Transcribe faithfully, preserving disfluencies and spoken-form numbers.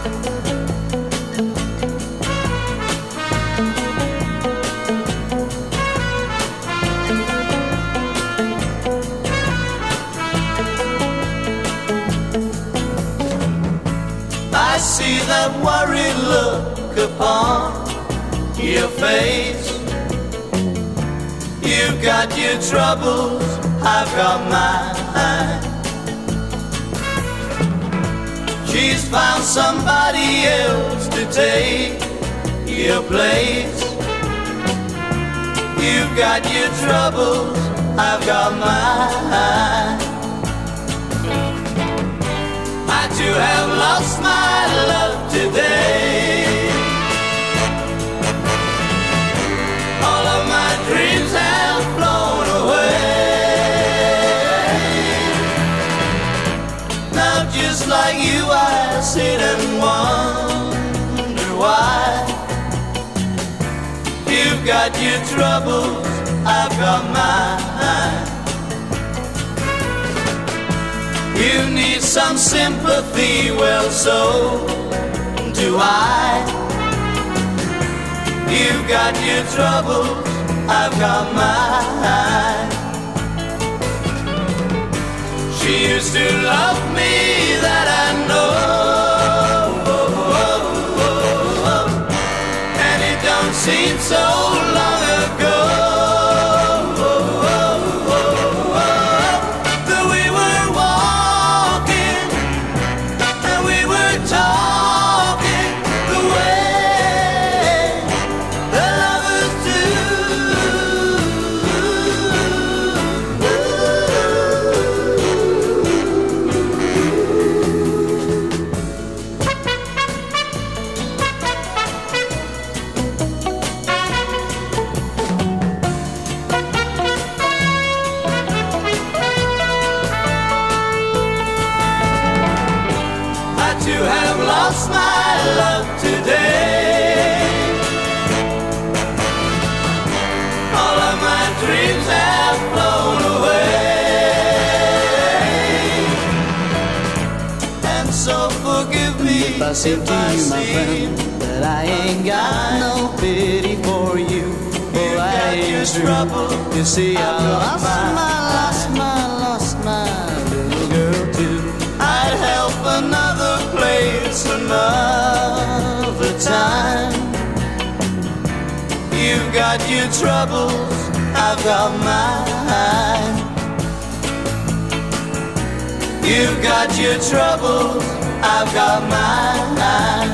I see that worried look upon your face. You've got your troubles, I've got mine. She's found somebody else to take your place. You've got your troubles, I've got mine. I too have lost my love today. All of my dreams have flown away. Now just like you I sit and wonder why. You've got your troubles, I've got mine. You need some sympathy, well so do I. You've got your troubles, I've got mine. She used to love me, that I know, and it don't seem so long ago. You have lost my love today. All of my dreams have flown away. And so forgive me if I say to you, my friend, that I ain't got no pity for you. Oh, I ain't trouble. You see, I lost my, lost my, lost my little girl too. I'd help another place another time. You've got your troubles, I've got mine. You've got your troubles, I've got mine.